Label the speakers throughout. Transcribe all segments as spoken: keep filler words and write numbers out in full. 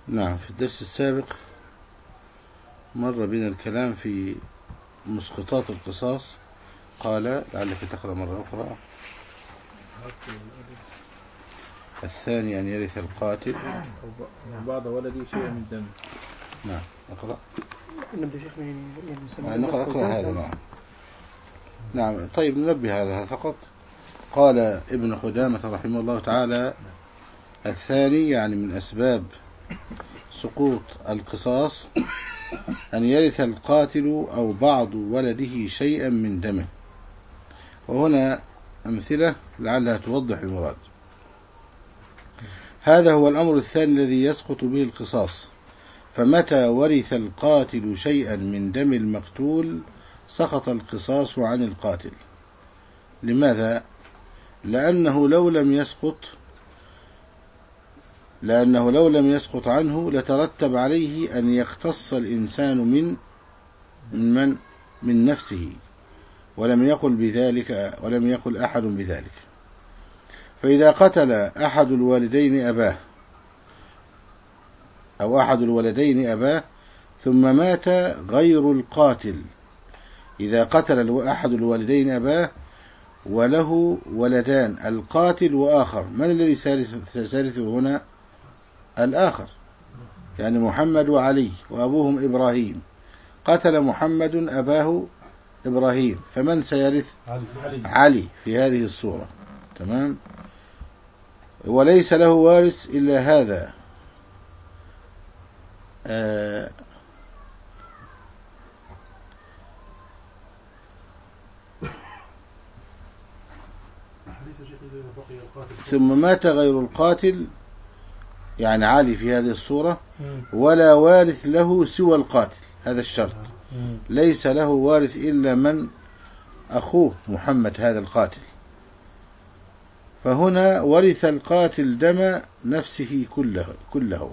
Speaker 1: نعم. في الدرس السابق مر بنا الكلام في مسقطات القصاص. قال لعلك تقرأ مرة أخرى. الثاني أن يرث القاتل
Speaker 2: بعض ولدي شيء من دم.
Speaker 1: نعم اقرأ.
Speaker 3: نبدأ شيخ من
Speaker 1: يعني نقرأ اقرأ هذا. نعم نعم. طيب ننبه على هذا فقط. قال ابن قدامة رحمه الله تعالى: الثاني يعني من أسباب سقوط القصاص أن يرث القاتل أو بعض ولده شيئا من دمه. وهنا أمثلة لعلها توضح المراد. هذا هو الأمر الثاني الذي يسقط به القصاص. فمتى ورث القاتل شيئا من دم المقتول سقط القصاص عن القاتل. لماذا؟ لأنه لو لم يسقط لأنه لو لم يسقط عنه لترتب عليه أن يقتص الإنسان من من من, من نفسه، ولم يقل بذلك ولم يقل أحد بذلك. فإذا قتل أحد الوالدين أباه أو أحد الولدين أباه ثم مات غير القاتل، إذا قتل أحد الوالدين أباه وله ولدان، القاتل وآخر، من الذي سيرثه هنا؟ الآخر، يعني محمد وعلي وأبوهم إبراهيم. قتل محمد أباه إبراهيم، فمن سيرث؟ علي, علي في هذه الصورة. تمام. وليس له وارث إلا هذا. آه ثم مات غير القاتل يعني علي في هذه الصورة، ولا وارث له سوى القاتل. هذا الشرط، ليس له وارث إلا من أخوه محمد هذا القاتل. فهنا ورث القاتل دم نفسه كله, كله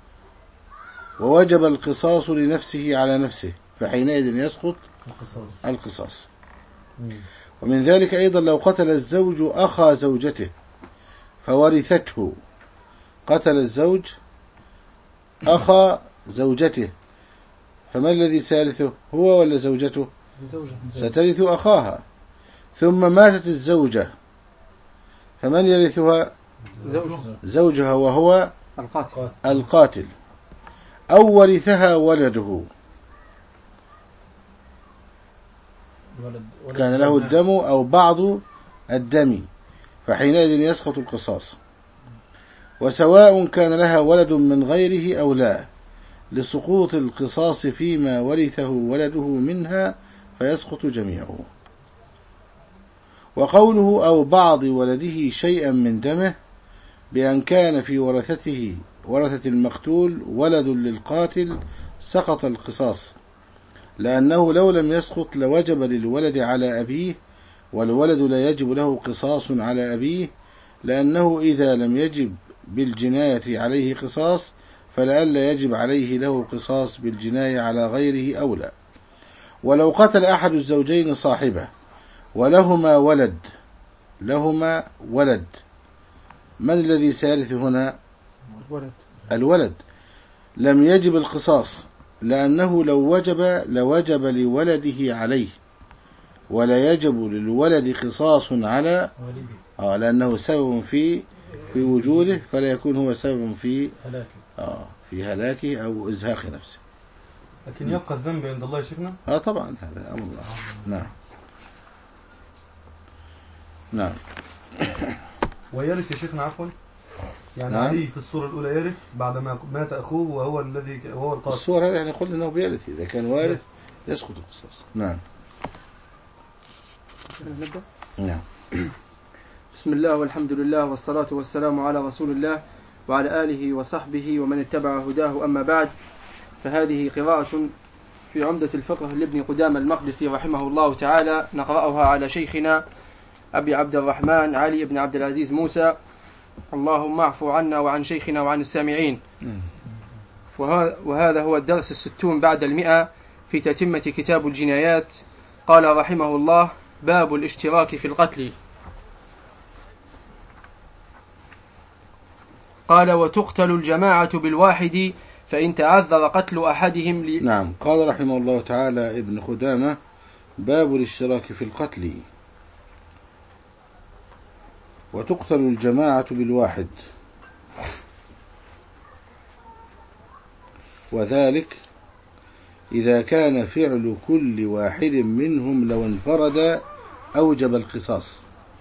Speaker 1: ووجب القصاص لنفسه على نفسه، فحينئذ يسقط القصاص, القصاص. ومن ذلك أيضا لو قتل الزوج أخا زوجته فورثته. قتل الزوج أخا زوجته، فما الذي سيرثه؟ هو ولا زوجته؟ سترث أخاها. ثم ماتت الزوجة، فمن يرثها؟ زوجها وهو
Speaker 3: القاتل.
Speaker 1: القاتل. أو ورثها ولده، كان له الدم أو بعض الدم، فحينئذ يسقط القصاص. وسواء كان لها ولد من غيره أو لا، لسقوط القصاص فيما ورثه ولده منها فيسقط جميعه. وقوله أو بعض ولده شيئا من دمه بأن كان في ورثته ورثة المقتول ولد للقاتل سقط القصاص، لأنه لو لم يسقط لوجب للولد على أبيه، والولد لا يجب له قصاص على أبيه، لأنه إذا لم يجب بالجناية عليه قصاص فلئلا يجب عليه له قصاص بالجناية على غيره أولى. ولو قتل أحد الزوجين صاحبه ولهما ولد لهما ولد من الذي سيرث هنا؟
Speaker 3: الولد.
Speaker 1: الولد. لم يجب القصاص، لأنه لو وجب لوجب لولده عليه، ولا يجب للولد قصاص على آه لأنه سبب في في وجوده، فلا يكون هو سبب في آه في هلاكه أو إزهاق نفسه.
Speaker 4: لكن يبقى الذنب عند الله يا شيخنا؟
Speaker 1: آه طبعا هذا أمر الله. نعم نعم.
Speaker 4: ويرث يا شيخنا عفوا، يعني
Speaker 1: نعم.
Speaker 4: علي في الصورة الأولى يرث بعدما مات أخوه وهو الذي وهو القاتل.
Speaker 1: الصورة هذا يعني قلنا أنه بيرث، إذا كان وارث يسقط القصاص. نعم
Speaker 3: نبدأ.
Speaker 1: نعم.
Speaker 3: بسم الله والحمد لله والصلاة والسلام على رسول الله وعلى آله وصحبه ومن اتبع هداه. أما بعد، فهذه قراءة في عمدة الفقه لابن قدامة المقدسي رحمه الله تعالى، نقرأها على شيخنا أبي عبد الرحمن علي بن عبد العزيز موسى، اللهم اعفو عنا وعن شيخنا وعن السامعين. وهذا هو الدرس الستون بعد المئة في تتمة كتاب الجنايات. قال رحمه الله: باب الاشتراك في القتل. قال وتقتل الجماعة بالواحد فإن تعذر قتل أحدهم ل...
Speaker 1: نعم. قال رحمه الله تعالى ابن خدامة: باب الاشتراك في القتل. وتقتل الجماعة بالواحد، وذلك إذا كان فعل كل واحد منهم لو انفرد أوجب القصاص.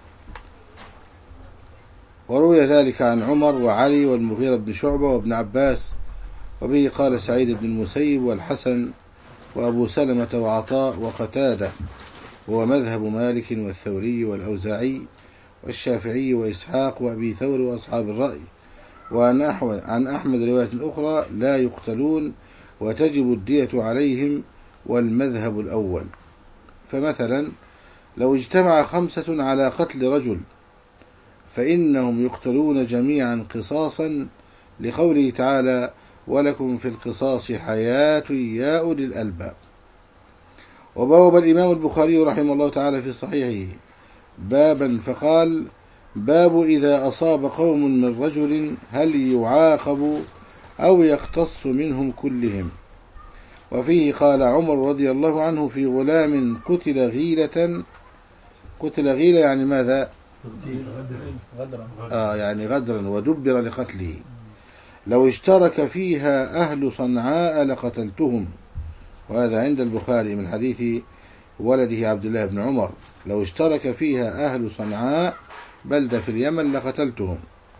Speaker 1: وروي ذلك عن عمر وعلي والمغيرة بن شعبة وابن عباس، وبه قال سعيد بن المسيب والحسن وأبو سلمة وعطاء وقتادة، وهو مذهب مالك والثوري والأوزاعي والشافعي وإسحاق وأبي ثور وأصحاب الرأي. وعن أحمد, عن أحمد رواية أخرى: لا يقتلون وتجب الدية عليهم، والمذهب الأول. فمثلا لو اجتمع خمسة على قتل رجل فإنهم يقتلون جميعا قصاصا، لقوله تعالى: ولكم في القصاص حياة يا أولي الألباب. وبوب الإمام البخاري رحمه الله تعالى في صحيحه بابا فقال: باب إذا أصاب قوم من رجل هل يعاقب أو يقتص منهم كلهم. وفيه قال عمر رضي الله عنه في غلام قتل غيلة، قتل غيلة يعني ماذا؟ آه يعني غدرا، ودبر لقتله: لو اشترك فيها أهل صنعاء لقتلتهم. وهذا عند البخاري من حديث ولده عبد الله بن عمر: لو اشترك فيها أهل صنعاء بلدة في اليمن لقتلتهم.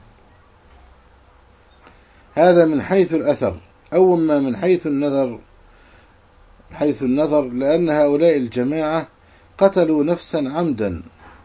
Speaker 1: هذا من حيث الأثر. أو ما من حيث النظر، حيث النظر لأن هؤلاء الجماعة قتلوا نفسا عمدا،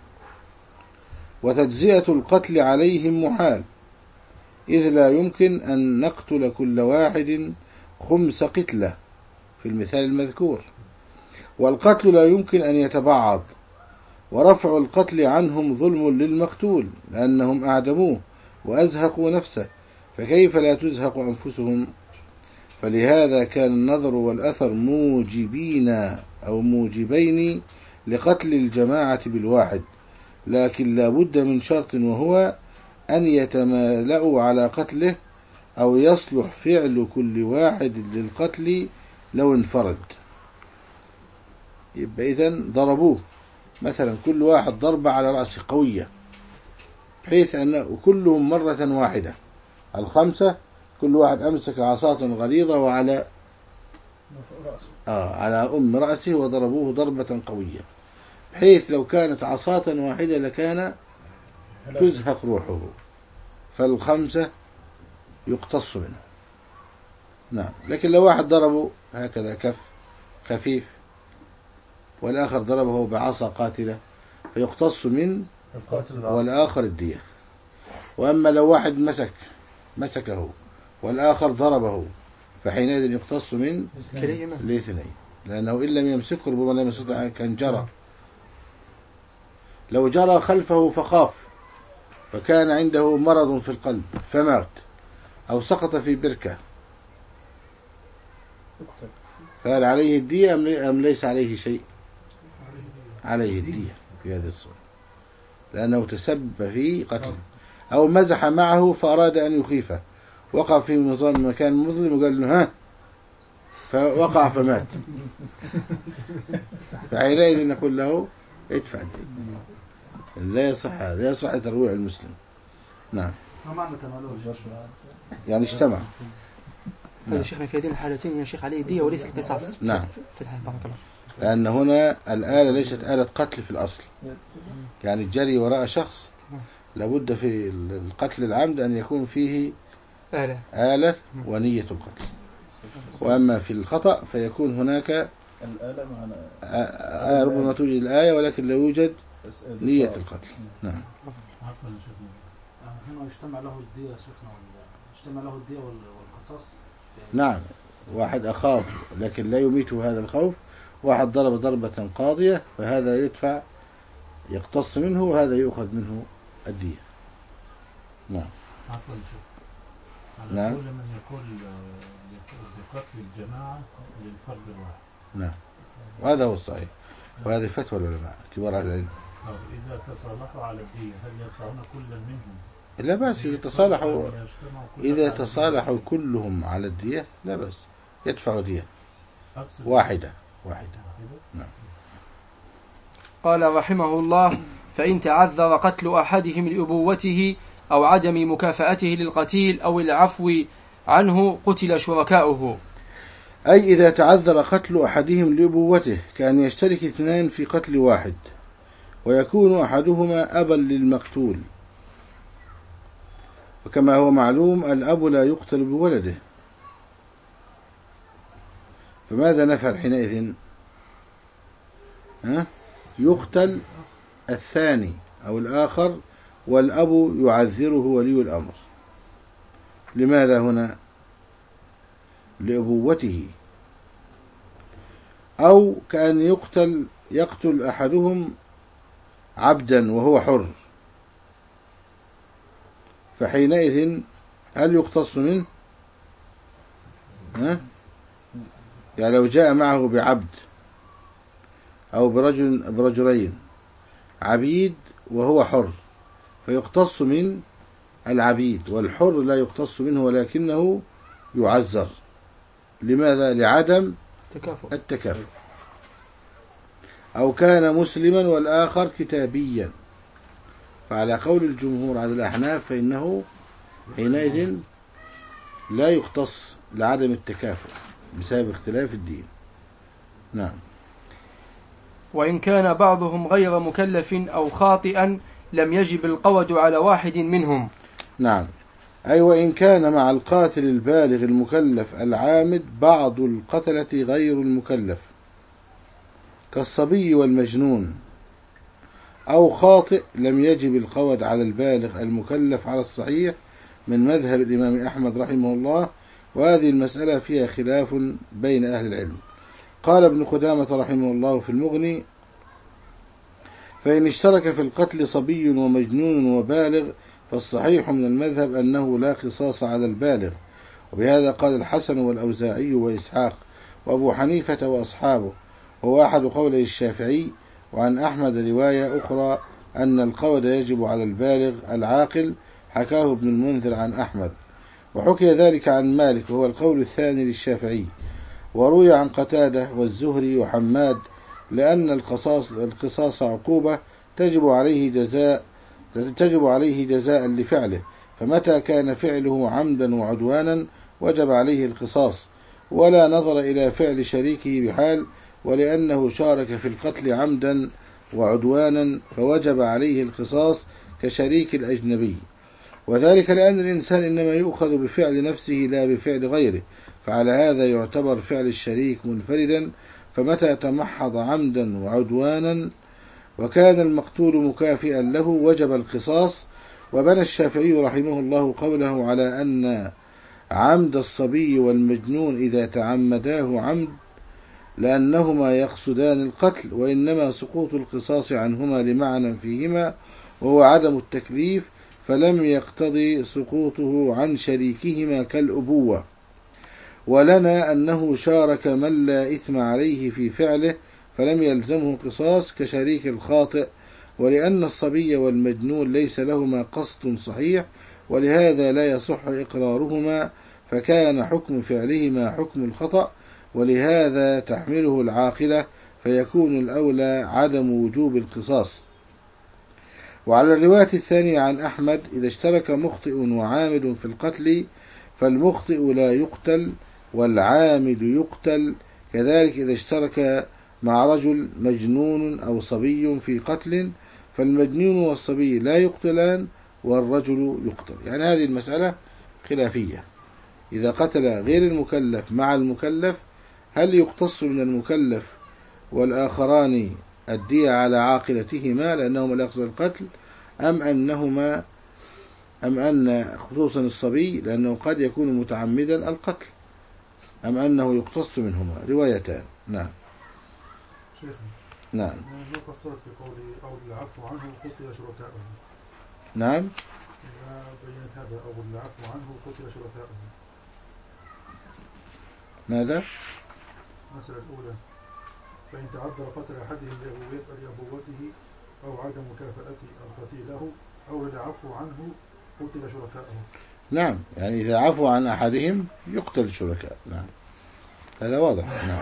Speaker 1: وتجزئة القتل عليهم محال، إذ لا يمكن أن نقتل كل واحد خمس قتلة في المثال المذكور، والقتل لا يمكن أن يتبعض، ورفع القتل عنهم ظلم للمقتول لأنهم أعدموه وأزهقوا نفسه، فكيف لا تزهق أنفسهم؟ فلهذا كان النظر والأثر موجبين أو موجبين لقتل الجماعة بالواحد، لكن لا بد من شرط، وهو أن يتمالأوا على قتله أو يصلح فعل كل واحد للقتل لو انفرد. يبقى إذن ضربوه مثلا كل واحد ضربة على رأسه قوية، بحيث أن كلهم مرة واحدة، الخمسة كل واحد أمسك عصاة غليظة وعلى آه على أم رأسه وضربوه ضربة قوية، بحيث لو كانت عصاة واحدة لكان تزهق روحه، فالخمسة يقتص منه. نعم. لكن لو واحد ضربه هكذا كف خفيف والآخر ضربه بعصا قاتلة فيقتص من والآخر الدية. وأما لو واحد مسك مسكه والآخر ضربه فحينئذ يقتص من الاثنين، لأنه إن لم يمسكه ربما لم يستطع كان جرى. لو جرى خلفه فخاف فكان عنده مرض في القلب فمات، أو سقط في بركة، فهل عليه الدية أم ليس عليه شيء؟ عليه الدية في هذه الصورة، لأنه تسبب في قتله. أو مزح معه فأراد أن يخيفه، وقع في نظام مكان مظلم وقال له ها، فوقع فمات، فحينئذ نقول له ادفع الدين. لا يصح هذا، لا يصح ترويع المسلم. نعم. يعني اجتمع.
Speaker 3: يا شيخنا في هذه الحالتين يا شيخ عليه دية وليس القصاص.
Speaker 1: نعم.
Speaker 3: في الحال بارك الله.
Speaker 1: لأن هنا الآلة ليست آلة قتل في الأصل، يعني الجري وراء شخص لابد في القتل العمد أن يكون فيه
Speaker 3: آلة
Speaker 1: آلة ونية القتل. وأما في الخطأ فيكون هناك
Speaker 2: الآلة معنا
Speaker 1: آه ربما توجد الآية ولكن لا يوجد نية القتل. نعم.
Speaker 5: هنا يجتمع له الدية شيخنا، يجتمع له الدية والقصاص.
Speaker 1: نعم. واحد أخاف لكن لا يميته هذا الخوف، واحد ضرب ضربة قاضية فهذا يدفع يقتص منه وهذا يؤخذ منه الدية. نعم.
Speaker 6: عفوا شيخ.
Speaker 1: نعم.
Speaker 6: كل من يقول بقتل الجماعة للفرد الواحد.
Speaker 1: نعم. وهذا هو الصحيح، وهذه فتوى العلماء كبار أهل العلم.
Speaker 6: إذا تصالحوا على الدية هل يدفعون كل منهم
Speaker 1: لا بأس إذا تصالحوا إذا تصالحوا كلهم على الدية لا بأس يدفع دية واحدة واحدة. نعم.
Speaker 3: قال رحمه الله: فإن تعذر قتل أحدهم لأبوته أو عدم مكافأته للقتيل أو العفو عنه قتل شركاؤه.
Speaker 1: أي إذا تعذر قتل أحدهم لأبوته كأن يشترك اثنان في قتل واحد ويكون أحدهما أبا للمقتول، وكما هو معلوم الأب لا يقتل بولده، فماذا نفعل حينئذ؟ ها؟ يقتل الثاني أو الآخر والأب يعذره ولي الأمر. لماذا هنا؟ لأبوته. أو كأن يقتل يقتل أحدهم عبدا وهو حر، فحينئذ هل يقتص منه؟ ها؟ يعني لو جاء معه بعبد أو برجل برجلين عبيد وهو حر فيقتص من العبيد، والحر لا يقتص منه ولكنه يعذر. لماذا؟ لعدم التكافؤ. أو كان مسلما والآخر كتابيا، فعلى قول الجمهور على الأحناف فإنه حينئذ لا يقتص لعدم التكافؤ بسبب اختلاف الدين. نعم.
Speaker 3: وإن كان بعضهم غير مكلف أو خاطئا لم يجب القود على واحد منهم.
Speaker 1: نعم. أي وإن كان مع القاتل البالغ المكلف العامد بعض القتلة غير المكلف كالصبي والمجنون أو خاطئ لم يجب القود على البالغ المكلف على الصحيح من مذهب الإمام أحمد رحمه الله، وهذه المسألة فيها خلاف بين أهل العلم. قال ابن قدامة رحمه الله في المغني: فإن اشترك في القتل صبي ومجنون وبالغ فالصحيح من المذهب أنه لا قصاص على البالغ، وبهذا قال الحسن والأوزاعي وإسحاق وأبو حنيفة وأصحابه، وهو أحد قولي الشافعي. وعن أحمد رواية أخرى أن القود يجب على البالغ العاقل، حكاه ابن المنذر عن أحمد، وحكي ذلك عن مالك وهو القول الثاني للشافعي، وروي عن قتادة والزهري وحماد لأن القصاص القصاص عقوبة تجب عليه جزاء تجب عليه جزاء لفعله، فمتى كان فعله عمدا وعدوانا وجب عليه القصاص، ولا نظر إلى فعل شريكه بحال، ولأنه شارك في القتل عمدا وعدوانا فوجب عليه القصاص كشريك الأجنبي، وذلك لأن الإنسان إنما يؤخذ بفعل نفسه لا بفعل غيره، فعلى هذا يعتبر فعل الشريك منفردا، فمتى تمحض عمدا وعدوانا وكان المقتول مكافئا له وجب القصاص. وبنى الشافعي رحمه الله قوله على أن عمد الصبي والمجنون إذا تعمداه عمد لأنهما يقصدان القتل، وإنما سقوط القصاص عنهما لمعنى فيهما وهو عدم التكليف، فلم يقتضي سقوطه عن شريكهما كالأبوة. ولنا أنه شارك من لا إثم عليه في فعله فلم يلزمه قصاص كشريك الخاطئ، ولأن الصبي والمجنون ليس لهما قصد صحيح، ولهذا لا يصح إقرارهما، فكان حكم فعلهما حكم الخطأ، ولهذا تحمله العاقلة، فيكون الأولى عدم وجوب القصاص. وعلى الرواية الثانية عن أحمد: إذا اشترك مخطئ وعامد في القتل فالمخطئ لا يقتل والعامد يقتل، كذلك إذا اشترك مع رجل مجنون أو صبي في قتل فالمجنون والصبي لا يقتلان والرجل يقتل. يعني هذه المسألة خلافية، إذا قتل غير المكلف مع المكلف هل يقتص من المكلف والآخران الدية على عاقلتهما لأنهما لا يقصد القتل، أم أنهما أم أن خصوصا الصبي لأنه قد يكون متعمدا القتل، أم أنه يقتص منهما؟ روايتان. نعم.
Speaker 4: شيخ
Speaker 1: نعم.
Speaker 4: ما قصرت في قولي أو العفو عنه قتل شركاؤه.
Speaker 1: نعم.
Speaker 4: ما بينت هذا أو العفو عنه قتل شركاؤه.
Speaker 1: ماذا؟
Speaker 4: المسألة الأولى: فإن تعذر قتل أحدهم لأبوته أو عدم مكافأة القتيل له أو العفو عنه قتل شركائهم.
Speaker 1: نعم، يعني إذا عفوا عن أحدهم يقتل الشركاء. نعم، هذا واضح. نعم.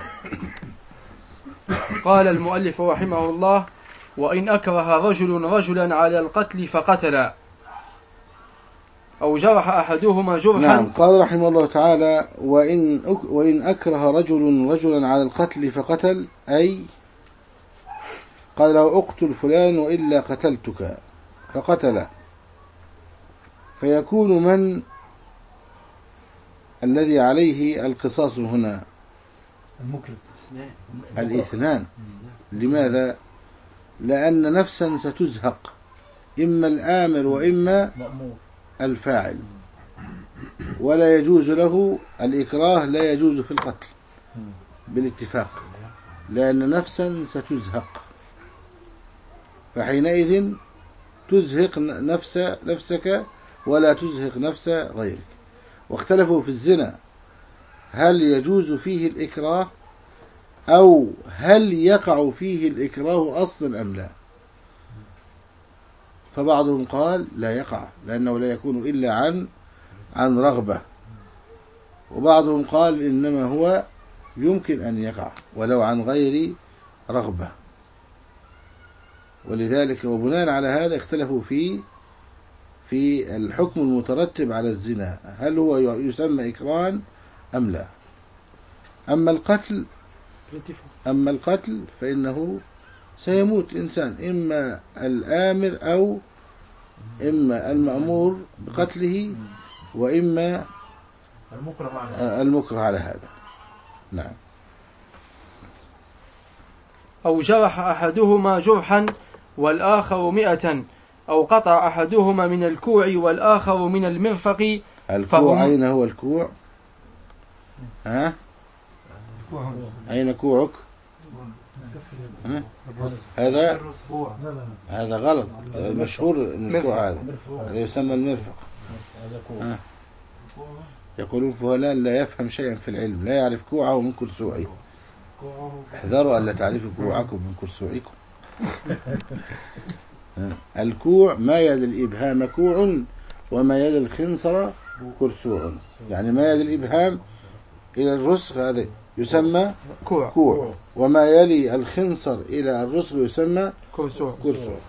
Speaker 3: قال المؤلف رحمه الله: وإن أكره رجل رجلا على القتل فقتل أو جرح أحدهما جرحا.
Speaker 1: نعم، قال رحمه الله تعالى: وإن أك وإن أكره رجل رجلا على القتل فقتل، أي قال له اقتل فلان وإلا قتلتك فقتل، فيكون من الذي عليه القصاص هنا؟
Speaker 4: المكره.
Speaker 1: الاثنان. لماذا؟ لأن نفسا ستزهق، إما الآمر وإما الفاعل، ولا يجوز له الإكراه، لا يجوز في القتل بالاتفاق، لأن نفسا ستزهق، فحينئذ تزهق نفس نفسك ولا تزهق نفس غيرك. واختلفوا في الزنا، هل يجوز فيه الإكراه أو هل يقع فيه الإكراه أصلا أم لا؟ فبعضهم قال لا يقع، لأنه لا يكون إلا عن عن رغبة، وبعضهم قال إنما هو يمكن أن يقع ولو عن غير رغبة. ولذلك وبناء على هذا اختلفوا في في الحكم المترتب على الزنا، هل هو يسمى إكراه أم لا؟ أما القتل أما القتل فإنه سيموت إنسان، إما الآمر أو إما المأمور بقتله وإما المكره على هذا. نعم.
Speaker 3: أو جرح أحدهما جرحا والآخر مئة، أو قطع أحدهما من الكوع والآخر من المرفق.
Speaker 1: الكوع أين هو الكوع؟ ها؟ أين كوعك؟ ها؟ هذا هذا غلط، المشهور ان الكوع هذا هذا يسمى المرفق. ها؟ يقولون فلان لا يفهم شيئا في العلم، لا يعرف كوعه من كرسوعه. احذروا ألا تعرفوا كوعكم من كرسوعكم. الكوع ما يد الإبهام كوع وما يد الخنصر كرسوع، يعني ما يد الإبهام إلى الرسغ هذا يسمى كوع, كوع. وما يلي الخنصر إلى الرسغ يسمى كرسوع. كرسوع.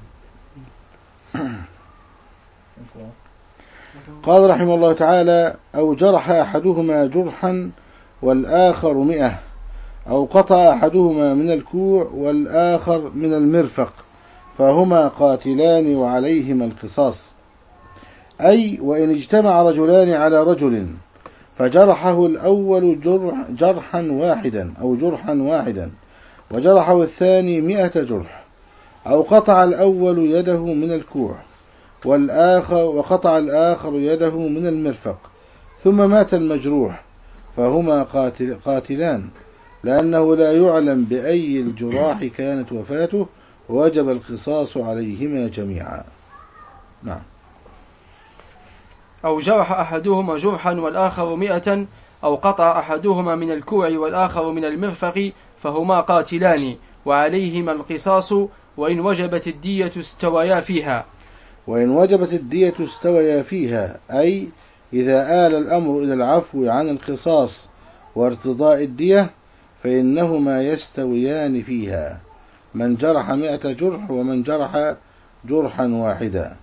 Speaker 1: قال رحمه الله تعالى: أو جرح أحدهما جرحا والآخر مئة، أو قطع أحدهما من الكوع والآخر من المرفق، فهما قاتلان وعليهما القصاص. أي وإن اجتمع رجلان على رجل فجرحه الأول جرح جرحا واحدا أو جرحا واحدا وجرحه الثاني مئة جرح، أو قطع الأول يده من الكوع والآخر وقطع الآخر يده من المرفق، ثم مات المجروح، فهما قاتل قاتلان، لأنه لا يعلم بأي الجراح كانت وفاته، وجب القصاص عليهما جميعا. نعم.
Speaker 3: أو جرح أحدهما جرحا والآخر مئة، أو قطع أحدهما من الكوع والآخر من المرفق، فهما قاتلان وعليهما القصاص، وإن وجبت الدية استويا فيها.
Speaker 1: وإن وجبت الدية استويا فيها، أي إذا آل الأمر إلى العفو عن القصاص وارتضاء الدية فإنهما يستويان فيها، من جرح مئة جرح ومن جرح جرحا واحدا.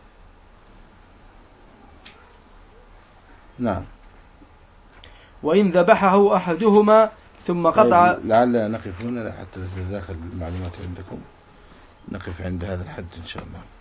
Speaker 1: نعم.
Speaker 3: وإن ذبحه أحدهما ثم قطع.
Speaker 1: لعل نقف هنا حتى تتداخل المعلومات عندكم، نقف عند هذا الحد إن شاء الله.